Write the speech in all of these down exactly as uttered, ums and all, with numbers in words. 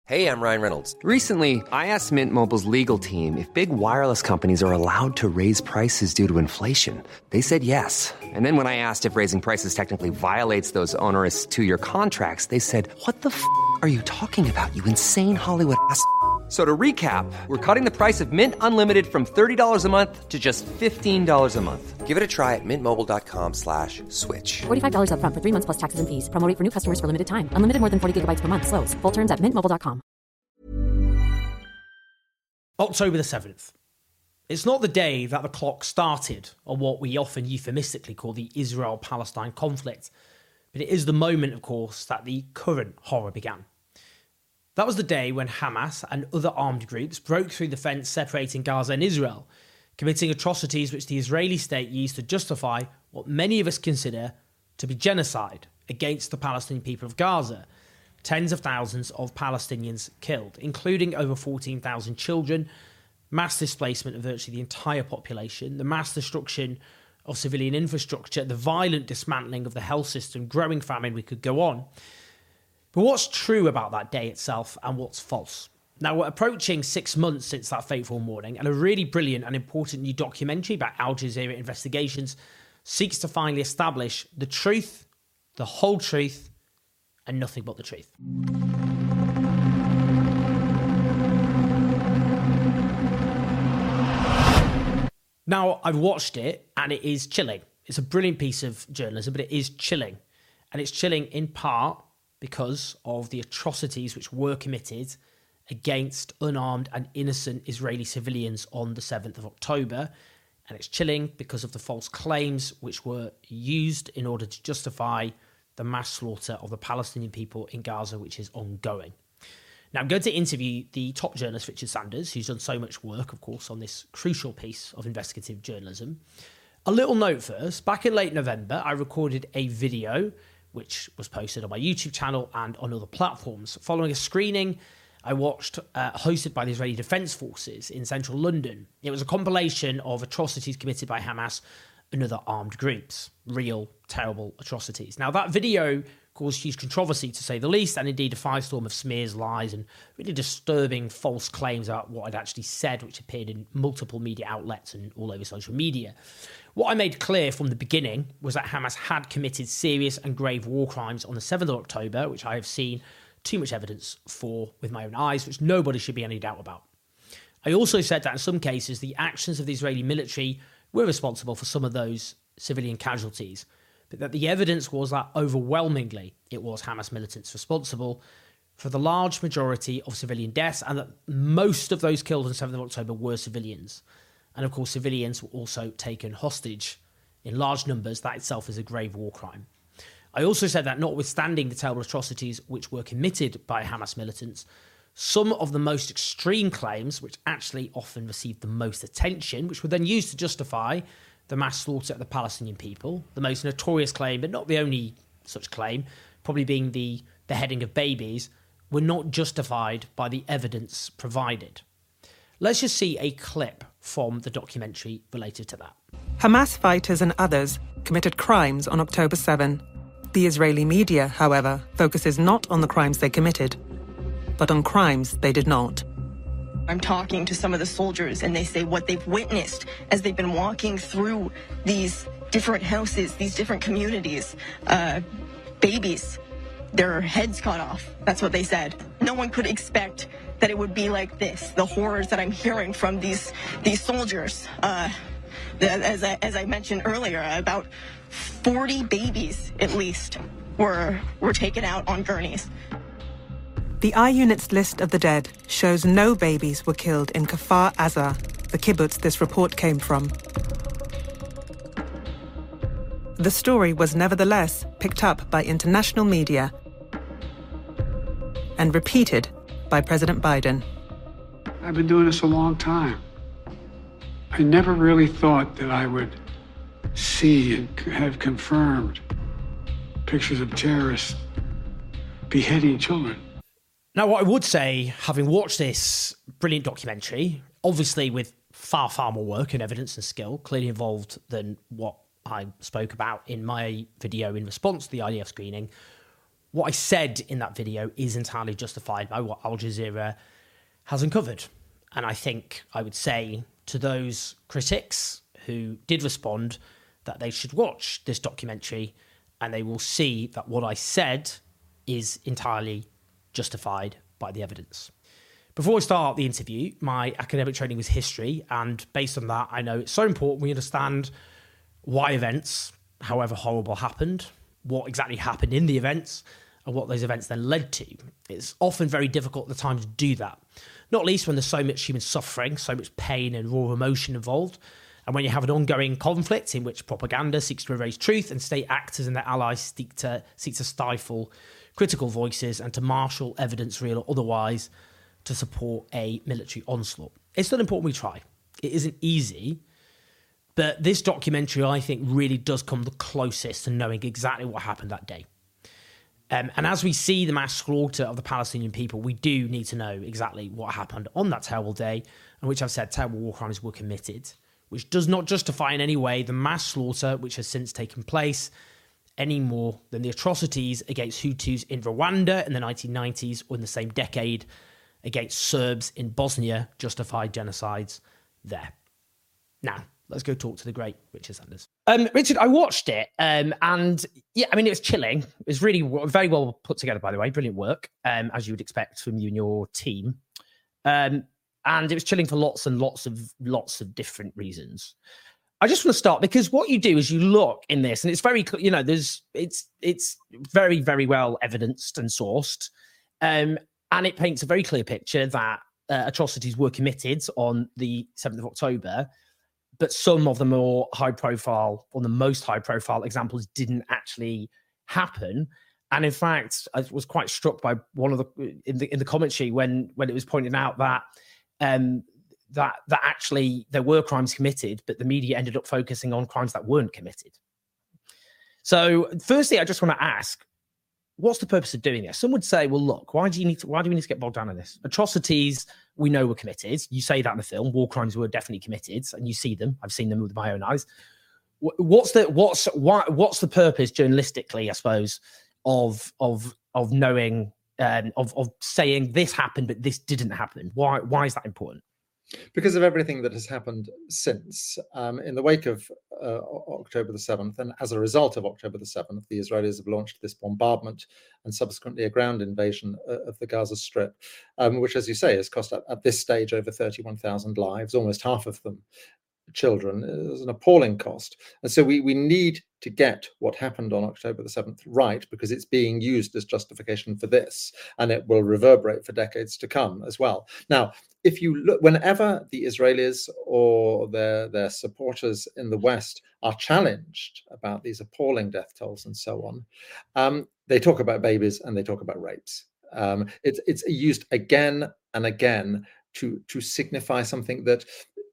Hey, I'm Ryan Reynolds. Recently, I asked Mint Mobile's legal team if big wireless companies are allowed to raise prices due to inflation. They said yes. And then when I asked if raising prices technically violates those onerous two-year contracts, they said, what the f*** are you talking about, you insane Hollywood ass f- So to recap, we're cutting the price of Mint Unlimited from thirty dollars a month to just fifteen dollars a month. Give it a try at mintmobile.com slash switch. forty-five dollars up front for three months plus taxes and fees. Promo rate for new customers for limited time. Unlimited more than forty gigabytes per month. Slows full terms at mint mobile dot com. October the seventh. It's not the day that the clock started on what we often euphemistically call the Israel-Palestine conflict, but it is the moment, of course, that the current horror began. That was the day when Hamas and other armed groups broke through the fence separating Gaza and Israel, committing atrocities which the Israeli state used to justify what many of us consider to be genocide against the Palestinian people of Gaza. Tens of thousands of Palestinians killed, including over fourteen thousand children, mass displacement of virtually the entire population, the mass destruction of civilian infrastructure, the violent dismantling of the health system, growing famine, we could go on. But what's true about that day itself and what's false? Now, we're approaching six months since that fateful morning, and a really brilliant and important new documentary about Al Jazeera investigations seeks to finally establish the truth, the whole truth, and nothing but the truth. Now, I've watched it, and it is chilling. It's a brilliant piece of journalism, but it is chilling. And it's chilling in part because of the atrocities which were committed against unarmed and innocent Israeli civilians on the seventh of October. And it's chilling because of the false claims which were used in order to justify the mass slaughter of the Palestinian people in Gaza, which is ongoing. Now, I'm going to interview the top journalist, Richard Sanders, who's done so much work, of course, on this crucial piece of investigative journalism. A little note first. Back in late November, I recorded a video which was posted on my YouTube channel and on other platforms. Following a screening I watched, uh, hosted by the Israeli Defense Forces in central London. It was a compilation of atrocities committed by Hamas and other armed groups. Real, terrible atrocities. Now, that video caused huge controversy, to say the least, and indeed a firestorm of smears, lies, and really disturbing false claims about what I'd actually said, which appeared in multiple media outlets and all over social media. What I made clear from the beginning was that Hamas had committed serious and grave war crimes on the seventh of October, which I have seen too much evidence for with my own eyes, which nobody should be any doubt about. I also said that in some cases, the actions of the Israeli military were responsible for some of those civilian casualties, but that the evidence was that overwhelmingly it was Hamas militants responsible for the large majority of civilian deaths, and that most of those killed on the seventh of October were civilians. And of course, civilians were also taken hostage in large numbers. That itself is a grave war crime. I also said that notwithstanding the terrible atrocities which were committed by Hamas militants, some of the most extreme claims, which actually often received the most attention, which were then used to justify the mass slaughter of the Palestinian people, the most notorious claim, but not the only such claim, probably being the beheading of babies, were not justified by the evidence provided. Let's just see a clip from the documentary related to that. Hamas fighters and others committed crimes on October seventh. The Israeli media, however, focuses not on the crimes they committed, but on crimes they did not. I'm talking to some of the soldiers, and they say what they've witnessed as they've been walking through these different houses, these different communities. Uh, babies, their heads cut off. That's what they said. No one could expect that it would be like this. The horrors that I'm hearing from these these soldiers. Uh, as I, as I mentioned earlier, about forty babies at least were were taken out on gurneys. The I-Unit's list of the dead shows no babies were killed in Kfar Aza, the kibbutz this report came from. The story was nevertheless picked up by international media and repeated by President Biden. I've been doing this a long time. I never really thought that I would see and have confirmed pictures of terrorists beheading children. Now, what I would say, having watched this brilliant documentary, obviously with far, far more work and evidence and skill, clearly involved than what I spoke about in my video in response to the I D F screening, what I said in that video is entirely justified by what Al Jazeera has uncovered. And I think I would say to those critics who did respond that they should watch this documentary and they will see that what I said is entirely justified by the evidence. Before we start the interview, my academic training was history, and based on that, I know it's so important we understand why events, however horrible, happened, what exactly happened in the events, and what those events then led to. It's often very difficult at the time to do that, not least when there's so much human suffering, so much pain and raw emotion involved, and when you have an ongoing conflict in which propaganda seeks to erase truth and state actors and their allies seek to, seek to stifle critical voices and to marshal evidence, real or otherwise, to support a military onslaught. It's still important we try. It isn't easy, but this documentary, I think, really does come the closest to knowing exactly what happened that day. Um, and as we see the mass slaughter of the Palestinian people, we do need to know exactly what happened on that terrible day, and which I've said terrible war crimes were committed, which does not justify in any way the mass slaughter which has since taken place, any more than the atrocities against Hutus in Rwanda in the nineteen nineties or in the same decade against Serbs in Bosnia justified genocides there. Now, let's go talk to the great Richard Sanders. Um, Richard, I watched it, um, and yeah, I mean, it was chilling. It was really w- very well put together, by the way. Brilliant work, um, as you would expect from you and your team. Um, and it was chilling for lots and lots of lots of different reasons. I just want to start because what you do is you look in this, and it's very, you know, there's it's it's very very well evidenced and sourced, um, and it paints a very clear picture that uh, atrocities were committed on the seventh of October. But some of the more high profile, or the most high profile examples didn't actually happen. And in fact, I was quite struck by one of the, in the, in the commentary when, when it was pointed out that, um, that, that actually there were crimes committed, but the media ended up focusing on crimes that weren't committed. So firstly, I just want to ask, what's the purpose of doing this? Some would say, well, look, why do you need to, why do we need to get bogged down in this? Atrocities we know were committed. You say that in the film. War crimes were definitely committed, and you see them. I've seen them with my own eyes. What's the what's why what's the purpose journalistically, I suppose, of of of knowing um, of of saying this happened but this didn't happen? Why why is that important? Because of everything that has happened since, um, in the wake of uh, October the seventh, and as a result of October the seventh, the Israelis have launched this bombardment and subsequently a ground invasion of the Gaza Strip, um, which, as you say, has cost at, at this stage over thirty-one thousand lives, almost half of them children. Is an appalling cost. And so we, we need to get what happened on October the seventh right, because it's being used as justification for this, and it will reverberate for decades to come as well. Now, if you look, whenever the Israelis or their, their supporters in the West are challenged about these appalling death tolls and so on, um, they talk about babies and they talk about rapes. Um, it's it's used again and again to to signify something that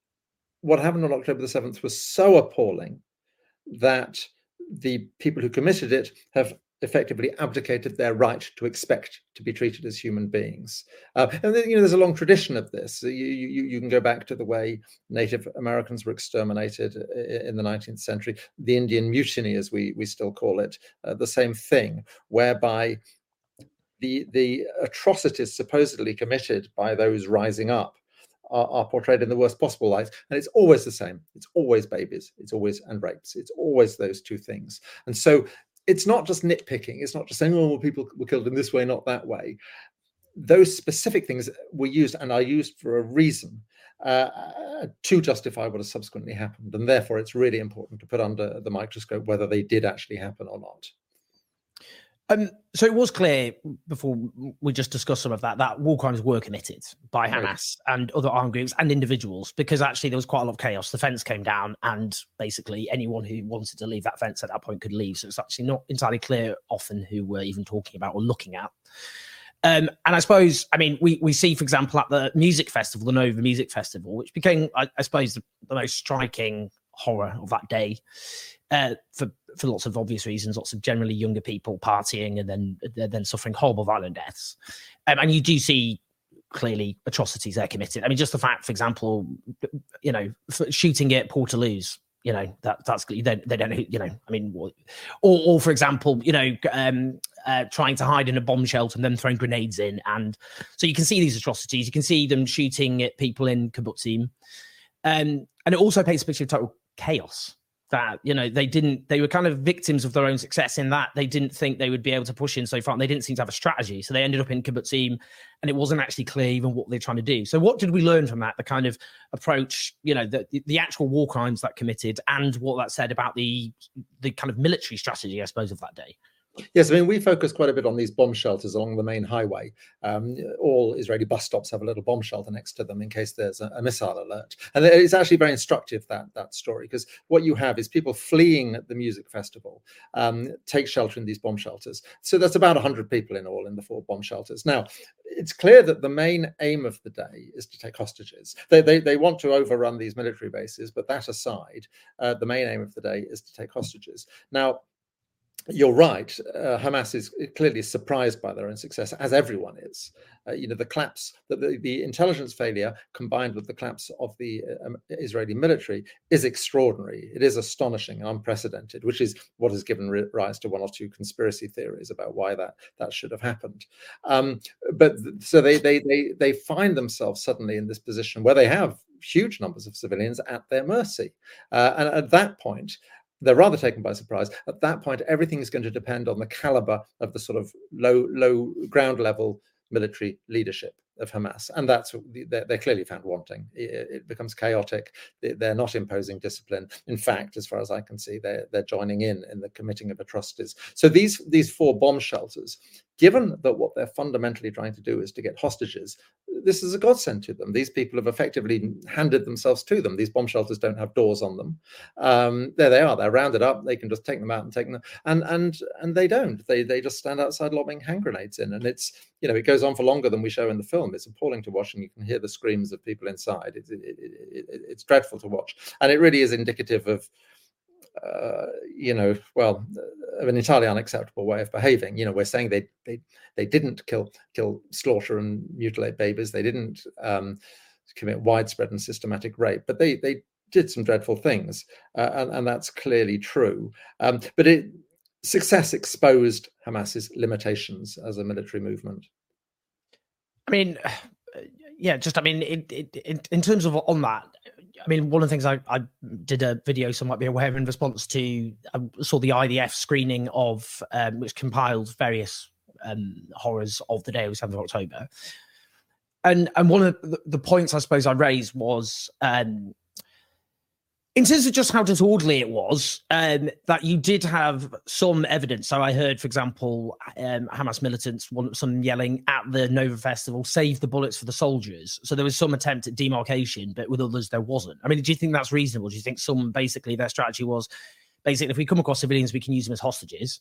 what happened on October the seventh was so appalling that the people who committed it have effectively abdicated their right to expect to be treated as human beings. Uh, and then, you know, there's a long tradition of this. You, you, you can go back to the way Native Americans were exterminated in the nineteenth century, the Indian Mutiny, as we, we still call it, uh, the same thing, whereby the, the atrocities supposedly committed by those rising up Are, are portrayed in the worst possible light, and it's always the same. It's always babies. It's always and rapes. It's always those two things. And so it's not just nitpicking. It's not just saying, "Oh, well, people were killed in this way, not that way." Those specific things were used and are used for a reason uh, to justify what has subsequently happened, and therefore it's really important to put under the microscope whether they did actually happen or not. Um, so it was clear before we just discussed some of that, that war crimes were committed by Hamas right. and other armed groups and individuals, because actually there was quite a lot of chaos. The fence came down and basically anyone who wanted to leave that fence at that point could leave. So it's actually not entirely clear often who we're even talking about or looking at. Um, and I suppose, I mean, we, we see, for example, at the music festival, the Nova Music Festival, which became, I, I suppose, the, the most striking horror of that day, uh, for for lots of obvious reasons, lots of generally younger people partying and then then suffering horrible violent deaths. Um, and you do see clearly atrocities there committed. I mean, just the fact, for example, you know, shooting at Portaloos you know, that that's they don't, they don't, you know, I mean, or, or for example, you know, um, uh, trying to hide in a bomb shelter and then throwing grenades in. And so you can see these atrocities. You can see them shooting at people in kibbutzim. Um, and it also paints a picture of total chaos. That, you know, they didn't, they were kind of victims of their own success in that they didn't think they would be able to push in so far. And they didn't seem to have a strategy. So they ended up in kibbutzim and it wasn't actually clear even what they're trying to do. So what did we learn from that? The kind of approach, you know, the, the actual war crimes that committed and what that said about the, the kind of military strategy, I suppose, of that day. Yes, I mean, we focus quite a bit on these bomb shelters along the main highway. Um, all Israeli bus stops have a little bomb shelter next to them in case there's a, a missile alert. And it's actually very instructive, that that story, because what you have is people fleeing the music festival, um, take shelter in these bomb shelters. So that's about one hundred people in all in the four bomb shelters. Now, it's clear that the main aim of the day is to take hostages. They, they, they want to overrun these military bases, but that aside, uh, the main aim of the day is to take hostages. Now, you're right. Uh, Hamas is clearly surprised by their own success, as everyone is. Uh, you know, the collapse, the, the, the intelligence failure combined with the collapse of the um, Israeli military is extraordinary. It is astonishing and unprecedented, which is what has given rise to one or two conspiracy theories about why that that should have happened. Um, but so they they they they find themselves suddenly in this position where they have huge numbers of civilians at their mercy, uh, and at that point, they're rather taken by surprise. At that point, everything is going to depend on the caliber of the sort of low, low ground level military leadership of Hamas. And that's, they're, they're clearly found wanting. It, it becomes chaotic. They're not imposing discipline. In fact, as far as I can see, they're, they're joining in in the committing of atrocities. So these, these four bomb shelters, given that what they're fundamentally trying to do is to get hostages, this is a godsend to them. These people have effectively handed themselves to them. These bomb shelters don't have doors on them. Um, there they are. They're rounded up. They can just take them out and take them. And and and they don't. They they just stand outside lobbing hand grenades in. And it's, you know, it goes on for longer than we show in the film. It's appalling to watch, and you can hear the screams of people inside. It, it, it, it, it's dreadful to watch, and it really is indicative of, uh, you know, well, of an entirely unacceptable way of behaving. You know, we're saying they they they didn't kill kill slaughter and mutilate babies. They didn't um, commit widespread and systematic rape, but they they did some dreadful things, uh, and, and that's clearly true. Um, but it success exposed Hamas's limitations as a military movement. I mean, yeah, just, I mean, it, it, it, in terms of on that, I mean, one of the things I, I did a video, some might be aware, in response to, I saw the I D F screening of, um, which compiled various um, horrors of the day of seventh of October. And and one of the, the points I suppose I raised was, um, in terms of just how disorderly it was, um, that you did have some evidence. So I heard, for example, um, Hamas militants, want some yelling at the Nova Festival, save the bullets for the soldiers. So there was some attempt at demarcation, but with others, there wasn't. I mean, do you think that's reasonable? Do you think some, basically, their strategy was, basically, if we come across civilians, we can use them as hostages,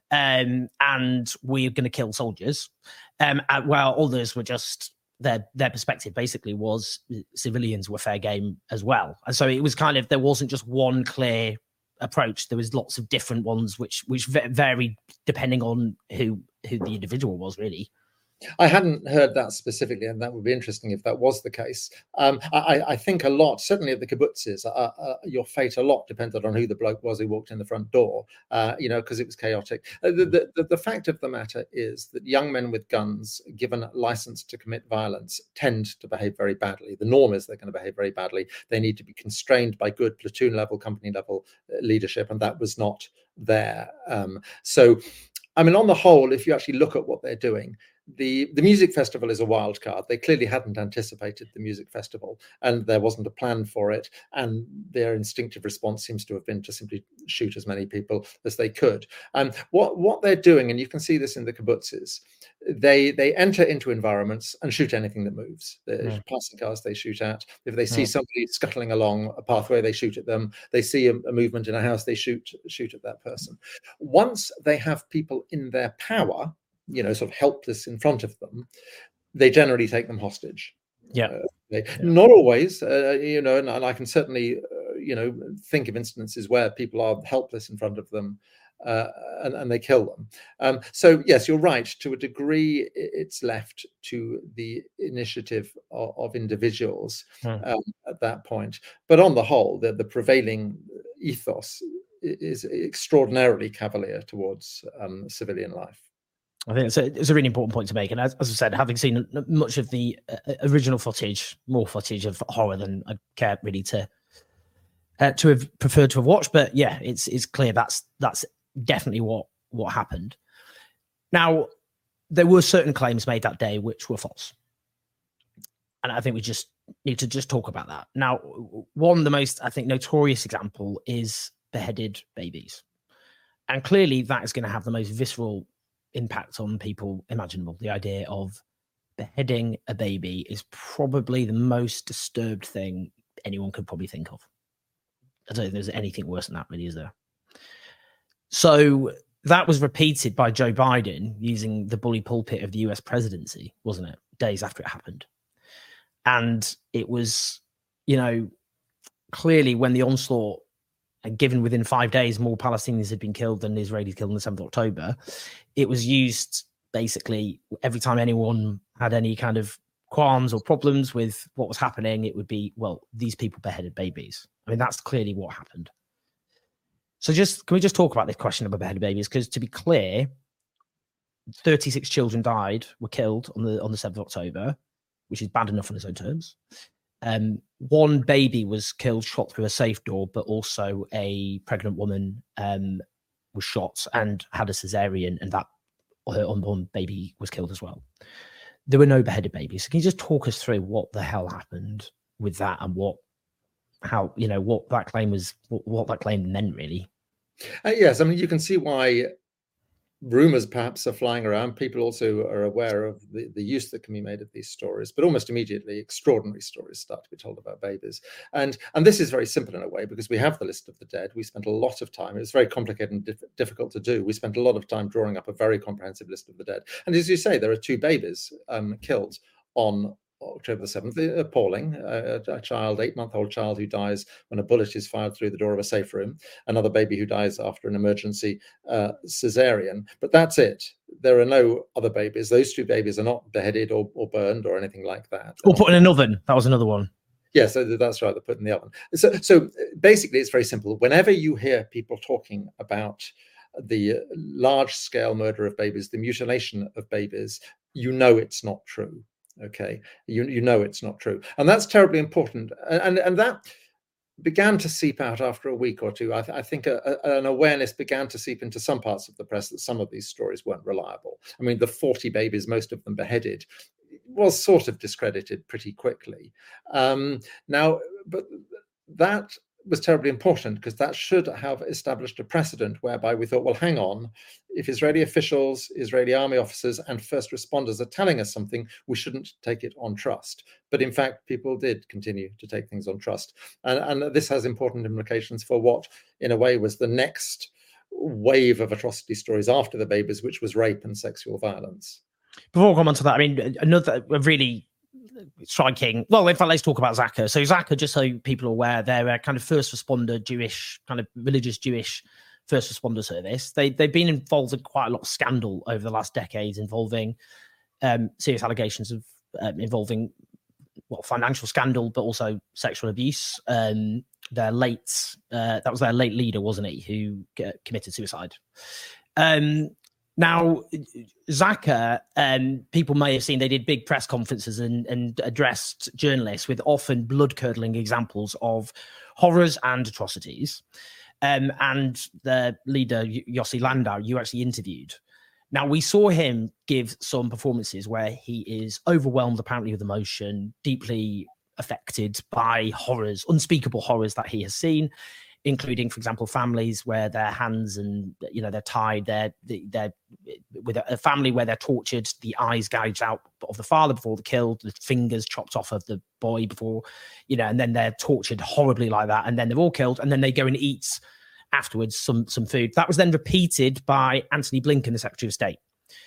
um, and we're going to kill soldiers, um, while others were just... Their their perspective basically was civilians were fair game as well. And so it was kind of, there wasn't just one clear approach. There was lots of different ones which which varied depending on who who the individual was, really. I hadn't heard that specifically, and that would be interesting if that was the case. Um, I, I think a lot, certainly at the kibbutzes, uh, uh, your fate a lot depended on who the bloke was who walked in the front door, uh, you know, because it was chaotic. Uh, the, the, the fact of the matter is that young men with guns, given license to commit violence, tend to behave very badly. The norm is they're going to behave very badly. They need to be constrained by good platoon level, company level uh, leadership, and that was not there. Um, so, I mean, on the whole, if you actually look at what they're doing, The the music festival is a wild card. They clearly hadn't anticipated the music festival, and there wasn't a plan for it. And their instinctive response seems to have been to simply shoot as many people as they could. And um, what what they're doing, and you can see this in the kibbutzes, they they enter into environments and shoot anything that moves. The yeah. passing cars they shoot at. If they see yeah. somebody scuttling along a pathway, they shoot at them. They see a, a movement in a house, they shoot shoot at that person. Once they have people in their power, you know, sort of helpless in front of them, they generally take them hostage. Yeah. Uh, they, yeah. Not always, uh, you know, and, and I can certainly, uh, you know, think of instances where people are helpless in front of them uh, and, and they kill them. Um, so, yes, you're right. To a degree, it's left to the initiative of, of individuals hmm. um, at that point. But on the whole, the, the prevailing, ethos is extraordinarily cavalier towards um, civilian life. I think it's a, it's a really important point to make. And as, as I said, having seen much of the uh, original footage, more footage of horror than I care really to uh, to have preferred to have watched. But yeah, it's it's clear that's that's definitely what what happened. Now, there were certain claims made that day which were false. And I think we just need to just talk about that. Now, one of the most, I think, notorious example is beheaded babies. And clearly that is going to have the most visceral impact on people imaginable. The idea of beheading a baby is probably the most disturbed thing anyone could probably think of. I don't think there's anything worse than that, really, is there? So that was repeated by Joe Biden using the bully pulpit of the U S presidency, wasn't it? Days after it happened. And it was, you know, clearly when the onslaught, and given within five days more Palestinians had been killed than Israelis killed on the seventh of October, it was used basically every time anyone had any kind of qualms or problems with what was happening, it would be, well, these people beheaded babies. I mean, that's clearly what happened. So just, can we just talk about this question of beheaded babies? Because to be clear, thirty-six children died, were killed on the on the seventh of October, which is bad enough on its own terms. Um, one baby was killed, shot through a safe door, but also a pregnant woman um, was shot and had a cesarean, and that her unborn baby was killed as well. There were no beheaded babies. So can you just talk us through what the hell happened with that and what, how, you know, what that claim was, what, what that claim meant, really? Uh, yes, I mean, you can see why rumors perhaps are flying around. People also are aware of the, the use that can be made of these stories, but almost immediately extraordinary stories start to be told about babies. And and this is very simple in a way, because we have the list of the dead. We spent a lot of time. It was very complicated and diff- difficult to do. We spent a lot of time drawing up a very comprehensive list of the dead. And as you say, there are two babies um, killed on October the seventh, appalling. Uh, a child, eight-month-old child who dies when a bullet is fired through the door of a safe room. Another baby who dies after an emergency uh, cesarean. But that's it. There are no other babies. Those two babies are not beheaded or, or burned or anything like that. Or put in an oven. That was another one. Yes, yeah, so that's right. They're put in the oven. So, so basically, it's very simple. Whenever you hear people talking about the large-scale murder of babies, the mutilation of babies, you know it's not true. Okay, you you know it's not true, and that's terribly important, and and that began to seep out after a week or two. I, th- I think a, a, an awareness began to seep into some parts of the press that some of these stories weren't reliable. I mean, the forty babies, most of them beheaded, was sort of discredited pretty quickly. Um, now, but that was terribly important, because that should have established a precedent whereby we thought, well, hang on, if Israeli officials, Israeli army officers and first responders are telling us something, we shouldn't take it on trust. But in fact, people did continue to take things on trust. And, and this has important implications for what, in a way, was the next wave of atrocity stories after the babies, which was rape and sexual violence. Before we come on to that, I mean, another really striking, well, in fact, let's talk about Zaka. So Zaka, just so people are aware, they're a kind of first responder Jewish, kind of religious Jewish first responder service. They, they've been involved in quite a lot of scandal over the last decades involving um, serious allegations of um, involving, well, financial scandal, but also sexual abuse. Um, their late, uh, that was their late leader, wasn't he, who uh, committed suicide. Um, Now, Zaka, um, people may have seen they did big press conferences and, and addressed journalists with often blood-curdling examples of horrors and atrocities. Um, and the leader, Yossi Landau, you actually interviewed. Now, we saw him give some performances where he is overwhelmed, apparently, with emotion, deeply affected by horrors, unspeakable horrors that he has seen, including, for example, families where their hands and, you know, they're tied, they're, they're with a family where they're tortured, the eyes gouged out of the father before they're killed, the fingers chopped off of the boy before, you know, and then they're tortured horribly like that. And then they're all killed. And then they go and eat afterwards some, some food. That was then repeated by Antony Blinken, the Secretary of State.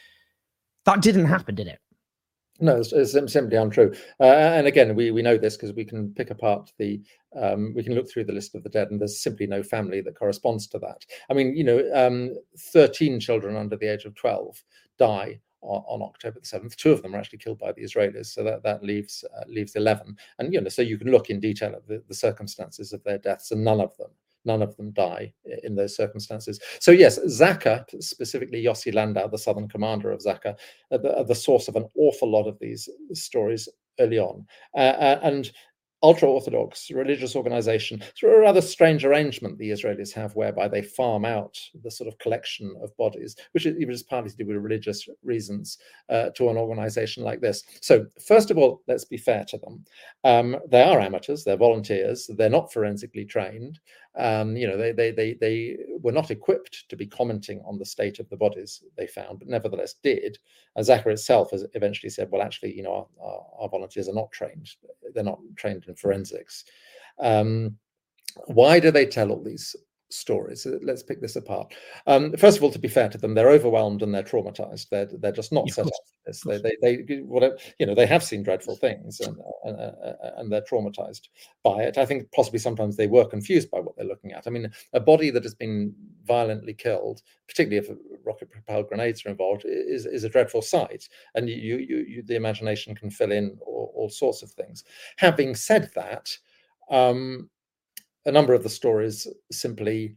That didn't happen, did it? No, it's, it's simply untrue. Uh, and again, we, we know this because we can pick apart the, um, we can look through the list of the dead, and there's simply no family that corresponds to that. I mean, you know, um, thirteen children under the age of twelve die on, on October the seventh. Two of them are actually killed by the Israelis, so that, that leaves uh, leaves eleven. And, you know, so you can look in detail at the, the circumstances of their deaths, and none of them none of them die in those circumstances. So yes, Zaka, specifically Yossi Landau, the southern commander of Zaka, are the, are the source of an awful lot of these stories early on. Uh, and ultra-Orthodox religious organization, through a rather strange arrangement the Israelis have whereby they farm out the sort of collection of bodies, which is, is partly to do with religious reasons, uh, to an organization like this. So first of all, let's be fair to them. Um, they are amateurs, they're volunteers, they're not forensically trained. Um, you know, they, they, they, they were not equipped to be commenting on the state of the bodies they found, but nevertheless did. And Zaka itself has eventually said, well, actually, you know, our, our, our volunteers are not trained. They're not trained in forensics. Um, why do they tell all these stories? Let's pick this apart. Um, first of all, to be fair to them, they're overwhelmed and they're traumatized. They're they're just not yeah, set up for this. They they they whatever, you know, they have seen dreadful things and and, and they're traumatized by it. I think possibly sometimes they were confused by what they're looking at. I mean, a body that has been violently killed, particularly if rocket-propelled grenades are involved, is is a dreadful sight, and you you, you the imagination can fill in all, all sorts of things. Having said that, um, a number of the stories simply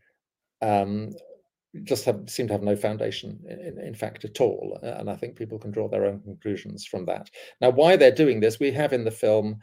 um, just have, seem to have no foundation, in, in fact, at all. And I think people can draw their own conclusions from that. Now, why they're doing this, we have in the film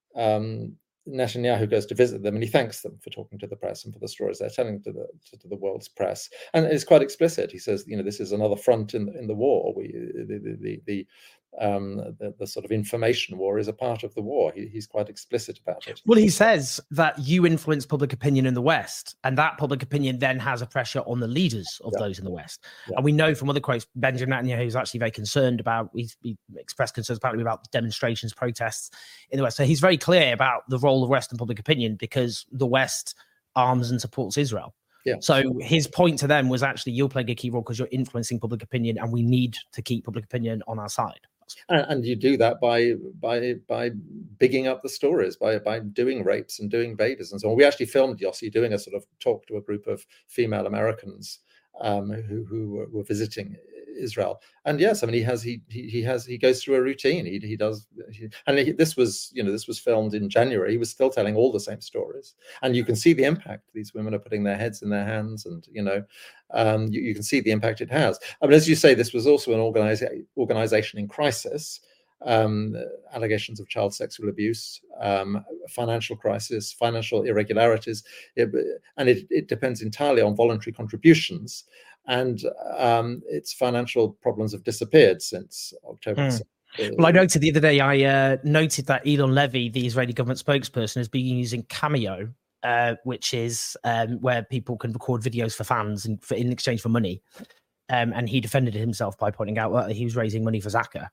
um, Netanyahu goes to visit them and he thanks them for talking to the press and for the stories they're telling to the to, to the world's press. And it's quite explicit. He says, you know, this is another front in in the war. We the the the, the um the, the sort of information war is a part of the war. He, he's quite explicit about it. Well, he says that you influence public opinion in the West, and that public opinion then has a pressure on the leaders of yeah. those in the West. Yeah. And we know from other quotes, Benjamin Netanyahu is actually very concerned about, he, he expressed concerns apparently about demonstrations, protests in the West. So he's very clear about the role of Western public opinion because the West arms and supports Israel. Yeah. So his point to them was actually, you're playing a key role because you're influencing public opinion, and we need to keep public opinion on our side. And, and you do that by by by bigging up the stories, by by doing rapes and doing babies and so on. We actually filmed Yossi doing a sort of talk to a group of female Americans um, who who were, were visiting Israel. And yes, I mean, he has he he, he has he goes through a routine. He he does, he, and he, this was you know this was filmed in January. He was still telling all the same stories, and you can see the impact. These women are putting their heads in their hands, and you know, um, you, you can see the impact it has. I mean, as you say, this was also an organiza- organization in crisis. Um, allegations of child sexual abuse, um, financial crisis, financial irregularities, it, and it, it depends entirely on voluntary contributions. And um, its financial problems have disappeared since October. Mm. Well, I noted the other day, I uh, noted that Elon Levy, the Israeli government spokesperson, has been using Cameo, uh, which is um, where people can record videos for fans in, for, in exchange for money. Um, and he defended himself by pointing out that he was raising money for Zaka.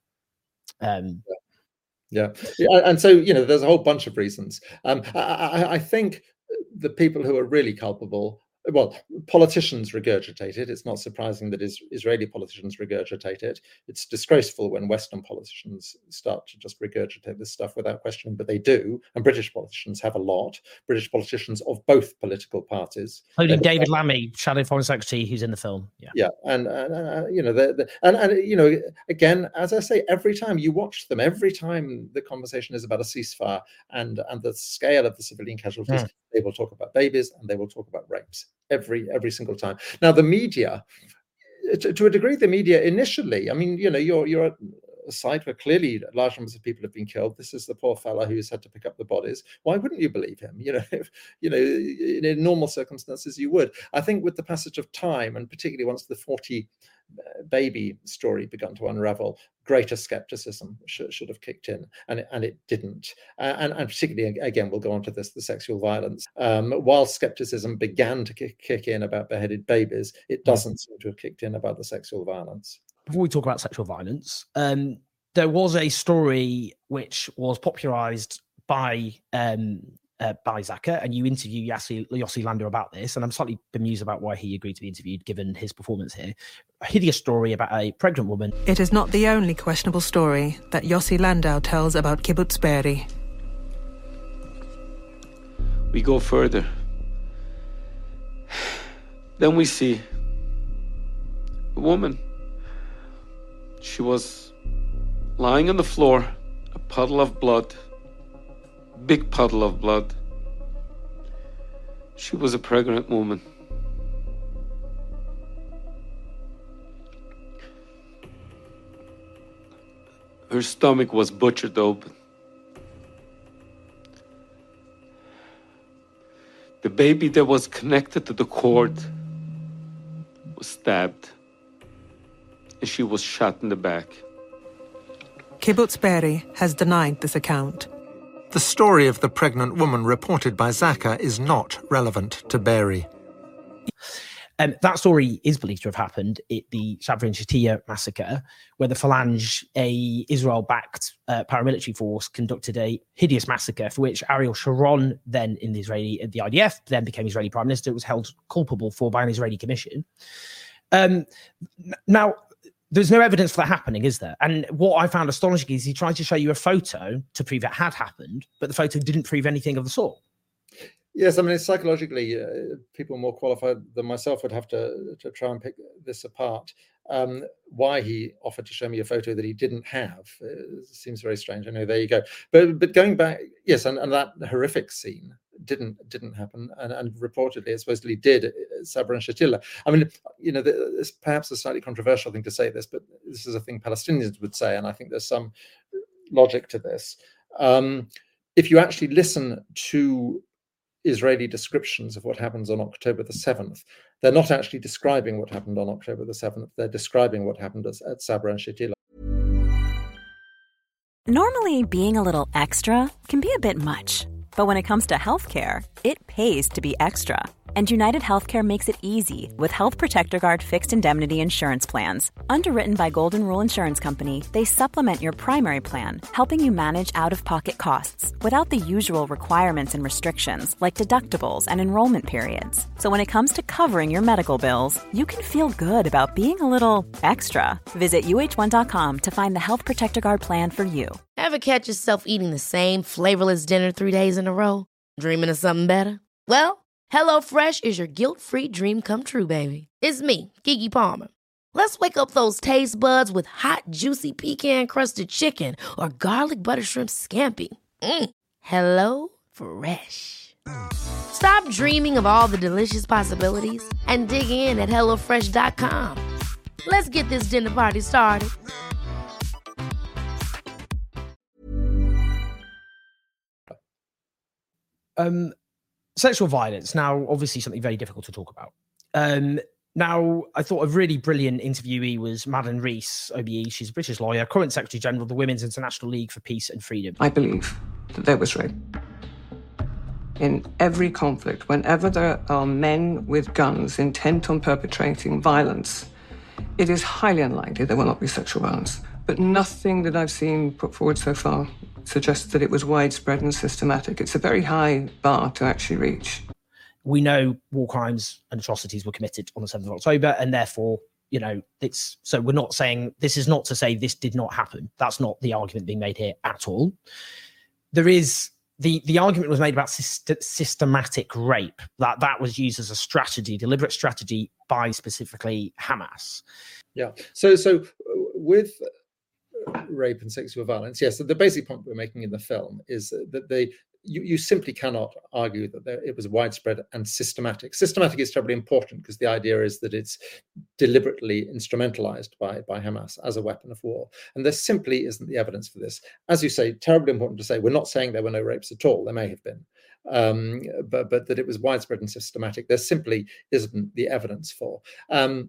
Um, yeah. yeah. yeah. And so, you know, there's a whole bunch of reasons. Um, I, I, I think the people who are really culpable, well, politicians regurgitate it. It's not surprising that is, Israeli politicians regurgitate it. It's disgraceful when Western politicians start to just regurgitate this stuff without question, but they do. And British politicians have a lot. British politicians of both political parties, including David Lammy, Shadow Foreign Secretary, who's in the film. Yeah, yeah, and, and uh, you know, the, the, and and you know, again, as I say, every time you watch them, every time the conversation is about a ceasefire and and the scale of the civilian casualties, mm. they will talk about babies and they will talk about rapes. Every every single time. Now, the media, to, to a degree, the media initially, I mean, you know, you're you're at a site where clearly large numbers of people have been killed. This is the poor fella who's had to pick up the bodies. Why wouldn't you believe him? You know, if, you know, in normal circumstances, you would. I think with the passage of time, and particularly once the forty baby story begun to unravel, greater skepticism should, should have kicked in, and it, and it didn't. Uh, and, and particularly, again, we'll go on to this, the sexual violence. Um, while skepticism began to kick, kick in about beheaded babies, it doesn't seem to have kicked in about the sexual violence. Before we talk about sexual violence, um, there was a story which was popularized by um, uh, by Zaka, and you interview Yossi, Yossi Landau about this, and I'm slightly bemused about why he agreed to be interviewed given his performance here. A hideous story about a pregnant woman. It is not the only questionable story that Yossi Landau tells about Kibbutz Be'eri. We go further. Then we see a woman. She was lying on the floor, a puddle of blood, big puddle of blood. She was a pregnant woman. Her stomach was butchered open. The baby that was connected to the cord was stabbed, and she was shot in the back. Kibbutz Be'eri has denied this account. The story of the pregnant woman reported by Zaka is not relevant to Be'eri. Um, that story is believed to have happened at the Sabra and Shatila massacre, where the Phalange, a Israel-backed uh, paramilitary force, conducted a hideous massacre for which Ariel Sharon, then in the Israeli, the I D F, then became Israeli Prime Minister, was held culpable for by an Israeli commission. Um, now, there's no evidence for that happening, is there? And what I found astonishing is he tried to show you a photo to prove it had happened, but the photo didn't prove anything of the sort. Yes, I mean, psychologically, uh, people more qualified than myself would have to, to try and pick this apart. Um, why he offered to show me a photo that he didn't have uh, seems very strange. I know, there you go. But but going back, yes, and, and that horrific scene didn't didn't happen, and, and reportedly it supposedly did at Sabra and Shatila. I mean, you know, it's perhaps a slightly controversial thing to say this, but this is a thing Palestinians would say, and I think there's some logic to this. Um, if you actually listen to Israeli descriptions of what happens on October the seventh, they're not actually describing what happened on October the seventh. They're describing what happened at, at Sabra and Shatila. Normally, being a little extra can be a bit much, but when it comes to healthcare, it pays to be extra. And United Healthcare makes it easy with Health Protector Guard fixed indemnity insurance plans. Underwritten by Golden Rule Insurance Company, they supplement your primary plan, helping you manage out-of-pocket costs without the usual requirements and restrictions like deductibles and enrollment periods. So when it comes to covering your medical bills, you can feel good about being a little extra. Visit U H one dot com to find the Health Protector Guard plan for you. Ever catch yourself eating the same flavorless dinner three days in a row? Dreaming of something better? Well, HelloFresh is your guilt-free dream come true, baby. It's me, Keke Palmer. Let's wake up those taste buds with hot, juicy pecan-crusted chicken or garlic butter shrimp scampi. Mm. Hello Fresh. Stop dreaming of all the delicious possibilities and dig in at hello fresh dot com. Let's get this dinner party started. Um... Sexual violence, now obviously something very difficult to talk about. Um, now, I thought a really brilliant interviewee was Madeline Rees, O B E. She's a British lawyer, current Secretary General of the Women's International League for Peace and Freedom. I believe that there was rape. In every conflict, whenever there are men with guns intent on perpetrating violence, it is highly unlikely there will not be sexual violence. But nothing that I've seen put forward so far suggests that it was widespread and systematic. It's a very high bar to actually reach. We know war crimes and atrocities were committed on the seventh of October, and therefore, you know, it's so we're not saying, this is not to say this did not happen. That's not the argument being made here at all. There is, the, the argument was made about syst- systematic rape, that that was used as a strategy, deliberate strategy by specifically Hamas. Yeah, so so with rape and sexual violence, yes, the basic point we're making in the film is that they you, you simply cannot argue that there, it was widespread and systematic. Systematic is terribly important because the idea is that it's deliberately instrumentalized by, by Hamas as a weapon of war. And there simply isn't the evidence for this. As you say, terribly important to say, we're not saying there were no rapes at all. There may have been. Um, but, but that it was widespread and systematic, there simply isn't the evidence for. Um,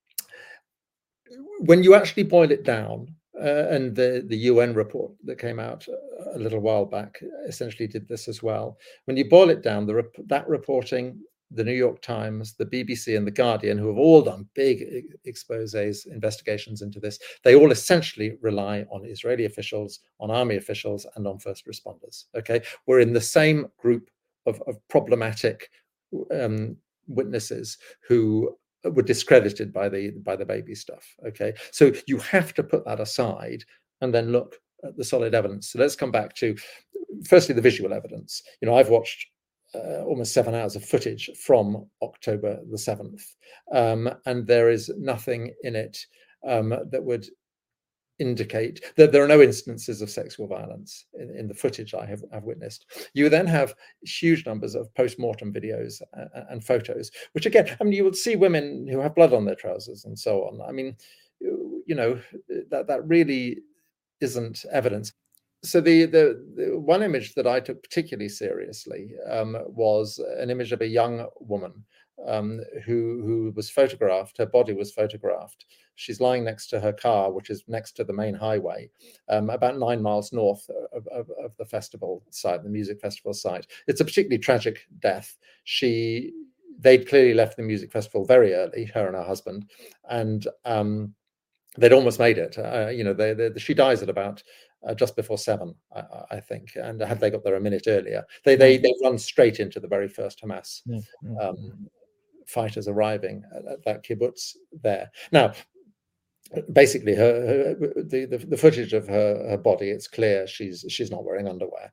when you actually boil it down, Uh, and the, the U N report that came out a little while back essentially did this as well. When you boil it down, the rep- that reporting, the New York Times, the B B C and the Guardian, who have all done big exposés, investigations into this, they all essentially rely on Israeli officials, on army officials, and on first responders. Okay, we're in the same group of, of problematic um, witnesses who were discredited by the by the baby stuff. Okay, so you have to put that aside and then look at the solid evidence. So let's come back to firstly the visual evidence. You know, I've watched uh, almost seven hours of footage from October the seventh, um, and there is nothing in it um, that would indicate that there are no instances of sexual violence in, in the footage I have, have witnessed. You then have huge numbers of post-mortem videos and, and photos, which again, I mean, you will see women who have blood on their trousers and so on. I mean, you, you know, that, that really isn't evidence. So the, the, the one image that I took particularly seriously um, was an image of a young woman um, who, who was photographed. Her body was photographed. She's lying next to her car, which is next to the main highway, um, about nine miles north of, of, of the festival site, the music festival site. It's a particularly tragic death. She, they'd clearly left the music festival very early, her and her husband, and um, they'd almost made it. Uh, you know, they, they, she dies at about uh, just before seven, I, I think. And had they got there a minute earlier, they they they run straight into the very first Hamas um, fighters arriving at, at that kibbutz there. Now, basically, her, her the, the the footage of her, her body, it's clear she's she's not wearing underwear.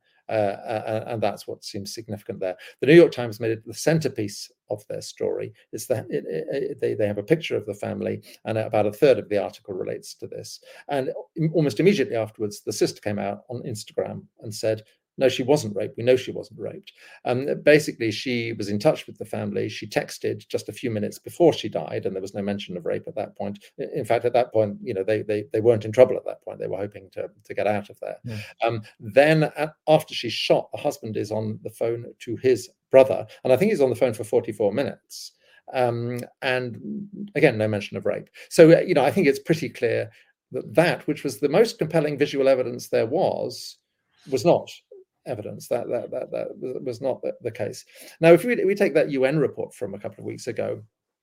Uh, and that's what seems significant there. The New York Times made it the centerpiece of their story. Is that it, it, they, they have a picture of the family, and about a third of the article relates to this. And almost immediately afterwards, the sister came out on Instagram and said, no, she wasn't raped. We know she wasn't raped. Um, basically, she was in touch with the family. She texted just a few minutes before she died, and there was no mention of rape at that point. In fact, at that point, you know, they they they weren't in trouble at that point. They were hoping to to get out of there. Yeah. Um, then, at, after she's shot, the husband is on the phone to his brother, and I think he's on the phone for forty-four minutes. Um, and again, no mention of rape. So, you know, I think it's pretty clear that that, which was the most compelling visual evidence there was, was not evidence. That that that that was not the, the case. Now, if we we take that U N report from a couple of weeks ago,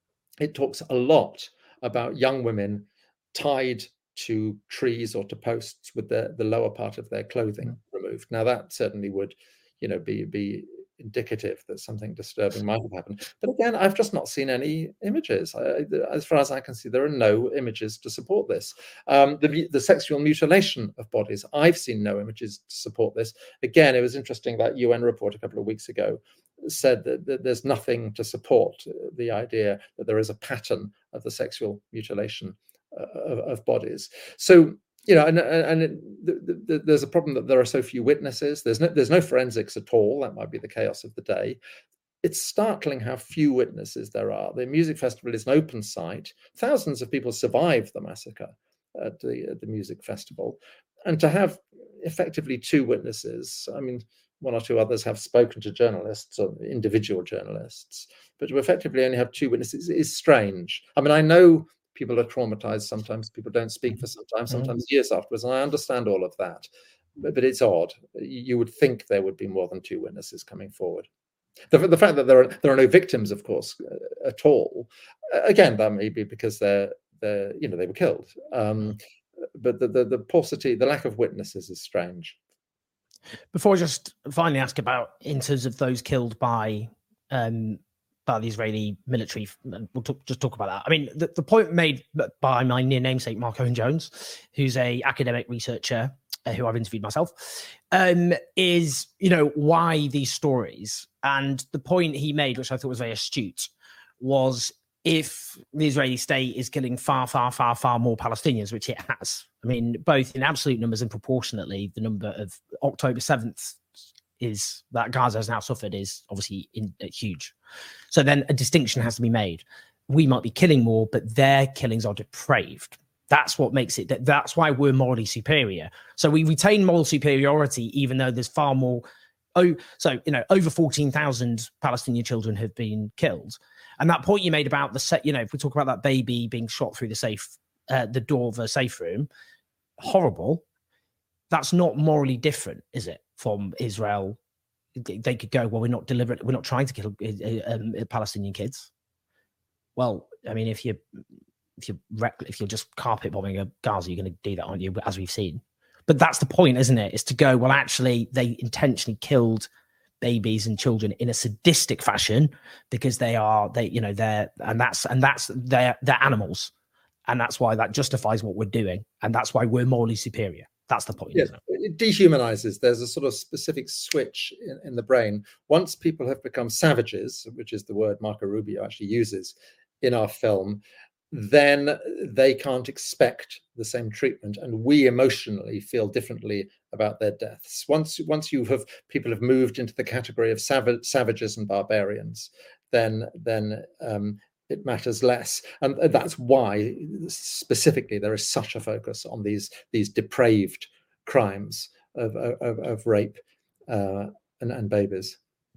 it talks a lot about young women tied to trees or to posts with the the lower part of their clothing removed. Now, that certainly would, you know, be be indicative that something disturbing might have happened. But again, I've just not seen any images. I, as far as I can see, there are no images to support this. Um, the, the sexual mutilation of bodies, I've seen no images to support this. Again, it was interesting that U N report a couple of weeks ago said that, that there's nothing to support the idea that there is a pattern of the sexual mutilation uh, of, of bodies. So, you know, and and it, the, the, there's a problem that there are so few witnesses. There's no there's no forensics at all. That might be the chaos of the day. It's startling how few witnesses there are. The music festival is an open site. Thousands of people survived the massacre at the at the music festival, and to have effectively two witnesses. I mean, one or two others have spoken to journalists or individual journalists, but to effectively only have two witnesses is strange. I mean, I know people are traumatized sometimes, people don't speak for some time, sometimes mm-hmm. years afterwards, and I understand all of that, but, but it's odd. You would think there would be more than two witnesses coming forward. The, the fact that there are there are no victims, of course, uh, at all, again, that may be because they're, they're you know, they were killed. Um, but the, the, the paucity, the lack of witnesses is strange. Before I just finally ask about, in terms of those killed by um, by the Israeli military, we'll talk, just talk about that. I mean, the, the point made by my near namesake, Mark Owen-Jones, who's a academic researcher uh, who I've interviewed myself, um, is, you know, why these stories? And the point he made, which I thought was very astute, was if the Israeli state is killing far, far, far, far more Palestinians, which it has, I mean, both in absolute numbers and proportionately, the number of October seventh is that Gaza has now suffered is obviously in, uh, huge. So then a distinction has to be made. We might be killing more, but their killings are depraved. That's what makes it, that, that's why we're morally superior. So we retain moral superiority, even though there's far more. Oh, so, you know, over fourteen thousand Palestinian children have been killed. And that point you made about the set, you know, if we talk about that baby being shot through the safe, uh, the door of a safe room, horrible. That's not morally different, is it, from Israel? They could go, well, we're not deliberate, we're not trying to kill um, Palestinian kids. Well, I mean, if you if you if you're just carpet bombing a Gaza, you're going to do that, aren't you? As we've seen. But that's the point, isn't it? Is to go, well, actually, they intentionally killed babies and children in a sadistic fashion because they are they, you know, they're and that's and that's they're they're animals, and that's why that justifies what we're doing, and that's why we're morally superior. That's the point. Yes, isn't it? It dehumanizes. There's a sort of specific switch in, in the brain. Once people have become savages, which is the word Marco Rubio actually uses in our film, then they can't expect the same treatment, and we emotionally feel differently about their deaths. Once, once you have people have moved into the category of sav- savages and barbarians, then then um, it matters less, and that's why specifically there is such a focus on these these depraved crimes of of, of rape uh, and, and babies.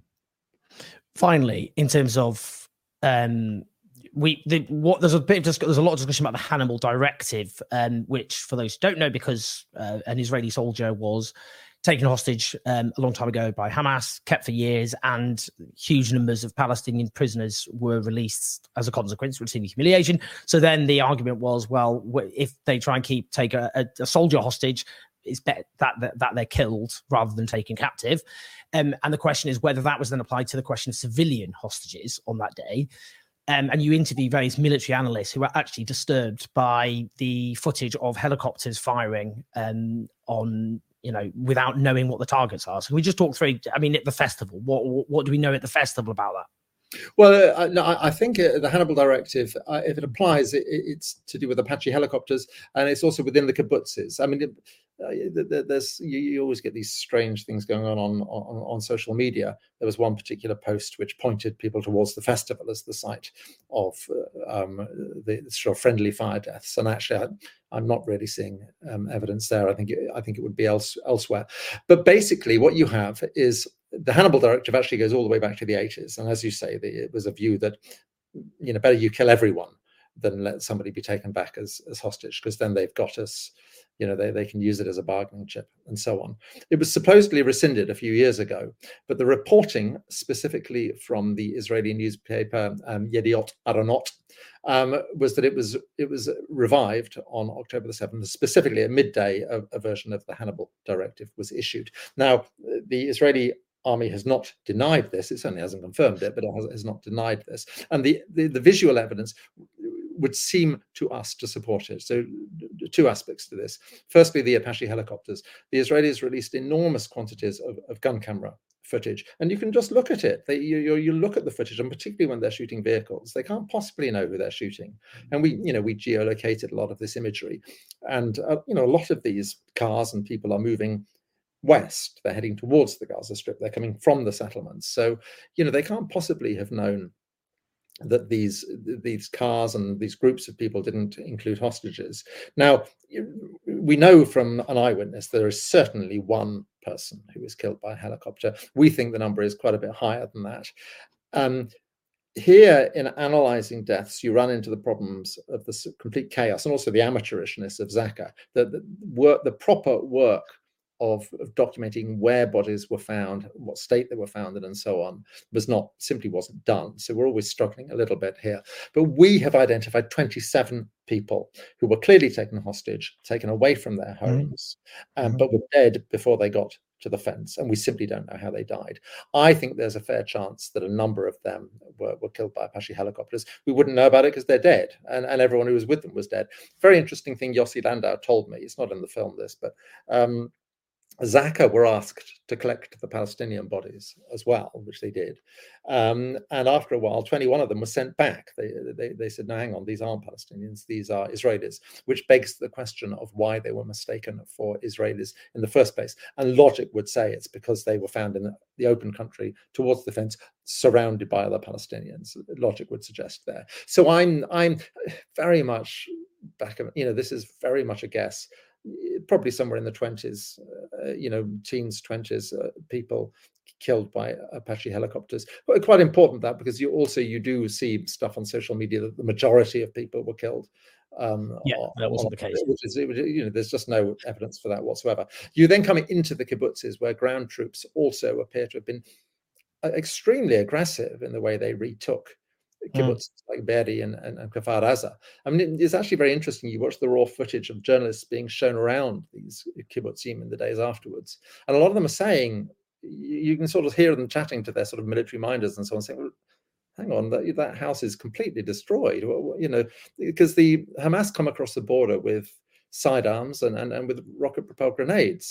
Finally, in terms of um, we, the, what there's a bit of just there's a lot of discussion about the Hannibal Directive, um, which for those who don't know, because uh, an Israeli soldier was taken hostage um, a long time ago by Hamas, kept for years, and huge numbers of Palestinian prisoners were released as a consequence, receiving humiliation. So then the argument was, well, if they try and keep take a, a, a soldier hostage, it's better that, that that they're killed rather than taken captive. Um, and the question is whether that was then applied to the question of civilian hostages on that day. Um, and you interview various military analysts who are actually disturbed by the footage of helicopters firing um, on, you know, without knowing what the targets are. So can we just talk through, I mean, at the festival, what what do we know at the festival about that? Well, uh, no, I think uh, the Hannibal Directive, uh, if it applies, it, it's to do with Apache helicopters, and it's also within the kibbutzes. I mean, it, uh, there's you, you always get these strange things going on, on on on social media. There was one particular post which pointed people towards the festival as the site of uh, um, the sort of friendly fire deaths, and actually, I, I'm not really seeing um, evidence there. I think it, I think it would be else, elsewhere. But basically, what you have is the Hannibal Directive actually goes all the way back to the eighties, and as you say, the, it was a view that, you know, better you kill everyone than let somebody be taken back as as hostage, because then they've got us, you know, they, they can use it as a bargaining chip and so on. It was supposedly rescinded a few years ago, but the reporting specifically from the Israeli newspaper um, Yediot Aronot um, was that it was it was revived on October the seventh. Specifically at midday, a, a version of the Hannibal Directive was issued. Now, the Israeli Army has not denied this. It certainly hasn't confirmed it, but it has, has not denied this. And the, the, the visual evidence would seem to us to support it. So two aspects to this. Firstly, the Apache helicopters. The Israelis released enormous quantities of, of gun camera footage, and you can just look at it. They, you, you look at the footage, and particularly when they're shooting vehicles, they can't possibly know who they're shooting. And we, you know, we geolocated a lot of this imagery, and uh, you know, a lot of these cars and people are moving west. They're heading towards the Gaza Strip. They're coming from the settlements. So, you know, they can't possibly have known that these these cars and these groups of people didn't include hostages. Now, we know from an eyewitness there is certainly one person who was killed by a helicopter. We think the number is quite a bit higher than that. Um, here, in analysing deaths, you run into the problems of the complete chaos and also the amateurishness of Zaka. The, the work, the proper work Of, of documenting where bodies were found, what state they were found in, and so on, was not simply wasn't done. So we're always struggling a little bit here. But we have identified twenty-seven people who were clearly taken hostage, taken away from their homes, mm-hmm. um, but were dead before they got to the fence, and we simply don't know how they died. I think there's a fair chance that a number of them were, were killed by Apache helicopters. We wouldn't know about it because they're dead, and, and everyone who was with them was dead. Very interesting thing Yossi Landau told me. It's not in the film, this, but um, Zaka were asked to collect the Palestinian bodies as well, which they did. Um, and after a while, twenty-one of them were sent back. They, they, they said, no, hang on, these aren't Palestinians, these are Israelis, which begs the question of why they were mistaken for Israelis in the first place. And logic would say it's because they were found in the, the open country towards the fence, surrounded by other Palestinians. Logic would suggest there. So I'm, I'm very much back, you know, this is very much a guess. Probably somewhere in the twenties, uh, you know, teens, twenties, uh, people killed by Apache helicopters. But quite important that, because you also, you do see stuff on social media that the majority of people were killed. Um, yeah, that wasn't on, the case. Which is, you know, there's just no evidence for that whatsoever. You then come into the kibbutzes, where ground troops also appear to have been extremely aggressive in the way they retook kibbutz mm. like Be'eri and, and, and Kfar Aza. I mean, it's actually very interesting. You watch the raw footage of journalists being shown around these kibbutzim in the days afterwards. And a lot of them are saying, you can sort of hear them chatting to their sort of military minders and so on, saying, well, hang on, that, that house is completely destroyed. Well, you know, because the Hamas come across the border with sidearms and, and, and with rocket-propelled grenades.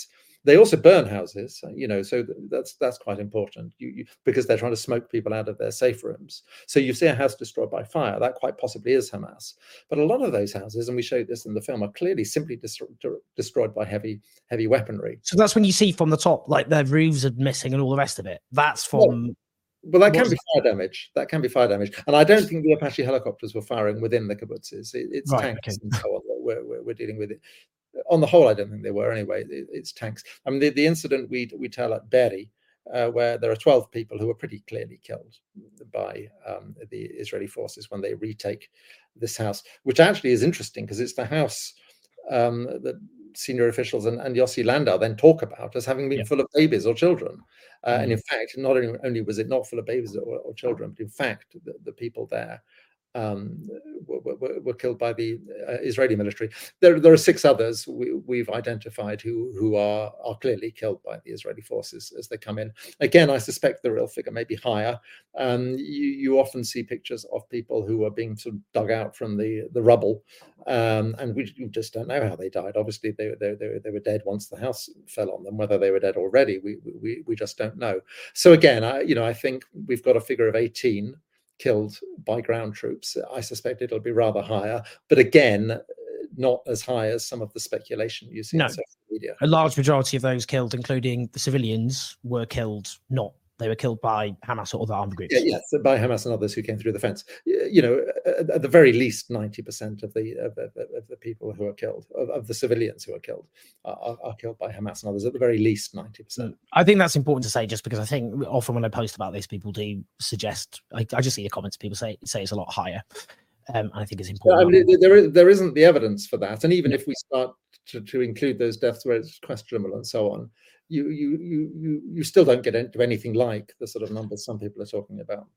They also burn houses, you know, so that's that's quite important you, you, because they're trying to smoke people out of their safe rooms. So you see a house destroyed by fire, that quite possibly is Hamas. But a lot of those houses, and we showed this in the film, are clearly simply dis- destroyed by heavy heavy weaponry. So that's when you see from the top, like their roofs are missing and all the rest of it. That's from... Well, well that can be fire damage. That can be fire damage. And I don't think the Apache helicopters were firing within the kibbutzes. It, it's right, tanks okay. and so on that we're, we're, we're dealing with it. On the whole, I don't think they were anyway. It, it's tanks. I mean, the, the incident we we tell at Be'eri, uh, where there are twelve people who were pretty clearly killed by um, the Israeli forces when they retake this house, which actually is interesting because it's the house um, that senior officials and, and Yossi Landau then talk about as having been yeah. full of babies or children. Uh, mm-hmm. And in fact, not only, only was it not full of babies or, or children, but in fact, the, the people there um, were, were, were killed by the uh, Israeli military. There, there are six others we, we've identified who who are are clearly killed by the Israeli forces as they come in. Again, I suspect the real figure may be higher. Um, you, you often see pictures of people who are being sort of dug out from the, the rubble, um, and we, we just don't know how they died. Obviously, they, they, they, they were dead once the house fell on them. Whether they were dead already, we we, we just don't know. So again, I, you know, I think we've got a figure of eighteen killed by ground troops. I suspect it'll be rather higher, but again, not as high as some of the speculation you see no. on social media. A large majority of those killed, including the civilians, were killed not. They were killed by Hamas or other armed groups. Yeah, yes, by Hamas and others who came through the fence. You know, at, at the very least, ninety percent of the of, of, of the people who are killed, of, of the civilians who are killed, are, are killed by Hamas and others. At the very least, ninety percent. I think that's important to say, just because I think often when I post about this, people do suggest. I, I just see the comments. People say say it's a lot higher. Um, I think it's important. Yeah, I mean, there, there isn't the evidence for that, and even if we start to, to include those deaths where it's questionable and so on, you you you you you still don't get into anything like the sort of numbers some people are talking about.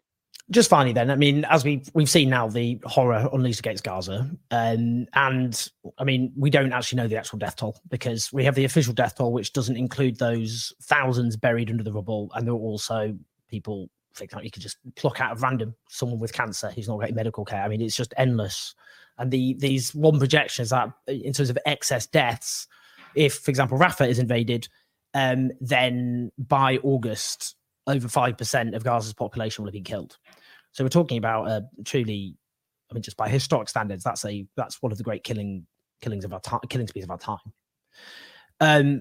Just finally, then, I mean, as we we've seen now, the horror unleashed against Gaza, um, and I mean, we don't actually know the actual death toll because we have the official death toll, which doesn't include those thousands buried under the rubble, and there are also people. Like you could just pluck out of random someone with cancer who's not getting medical care. I mean, it's just endless. And the these one projection is that in terms of excess deaths, if, for example, Rafah is invaded, um, then by August, over five percent of Gaza's population will have been killed. So we're talking about a truly, I mean, just by historic standards, that's a that's one of the great killing killings of our time, killing sprees of our time. Um,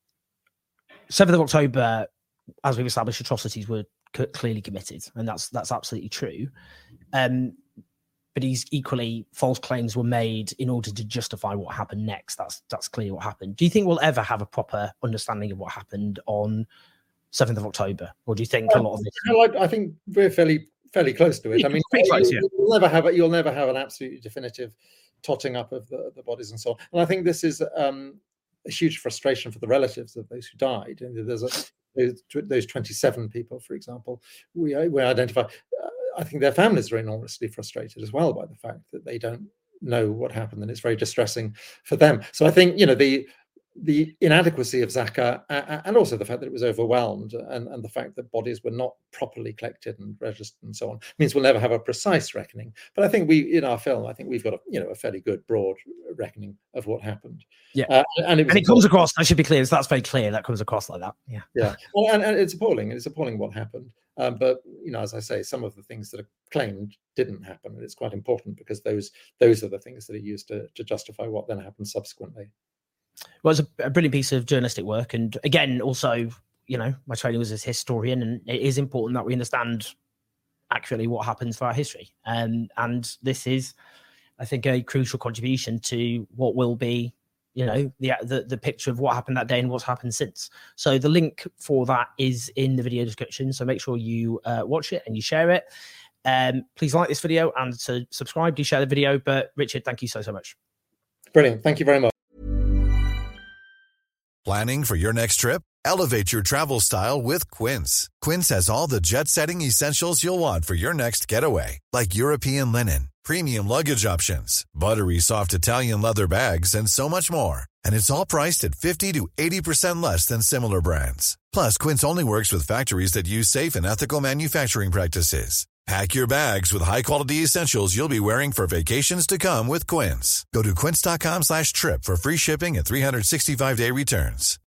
seventh of October, as we've established, atrocities were clearly committed, and that's that's absolutely true. Um, but he's equally false claims were made in order to justify what happened next. That's that's clearly what happened. Do you think we'll ever have a proper understanding of what happened on seventh of October, or do you think well, a lot of this? I think we're fairly fairly close to it. I mean, close, yeah. you'll never have a, you'll never have an absolutely definitive totting up of the, the bodies and so on. And I think this is um, a huge frustration for the relatives of those who died. And there's a Those, those twenty-seven people, for example, we we identify. Uh, I think their families are enormously frustrated as well by the fact that they don't know what happened, and it's very distressing for them. So I think you know the the inadequacy of Zaka, uh, and also the fact that it was overwhelmed, and, and the fact that bodies were not properly collected and registered and so on, means we'll never have a precise reckoning. But I think we, in our film, I think we've got a you know a fairly good broad reckoning of what happened. Yeah, uh, and, it, and it comes across. I should be clear. That's very clear. That comes across like that. Yeah, yeah. Well, and, and it's appalling. It's appalling what happened. Um, but you know, as I say, some of the things that are claimed didn't happen, and it's quite important because those those are the things that are used to to justify what then happened subsequently. Well, it's a, a brilliant piece of journalistic work. And again, also, you know, my training was as a historian, and it is important that we understand accurately what happens for our history. Um, and this is, I think, a crucial contribution to what will be, you know, the, the the picture of what happened that day and what's happened since. So the link for that is in the video description. So make sure you uh, watch it and you share it. Um, please like this video and to subscribe. Do share the video. But Richard, thank you so, so much. Brilliant. Thank you very much. Planning for your next trip? Elevate your travel style with Quince. Quince has all the jet-setting essentials you'll want for your next getaway, like European linen, premium luggage options, buttery soft Italian leather bags, and so much more. And it's all priced at fifty to eighty percent less than similar brands. Plus, Quince only works with factories that use safe and ethical manufacturing practices. Pack your bags with high-quality essentials you'll be wearing for vacations to come with Quince. Go to quince.com slash trip for free shipping and three sixty-five day returns.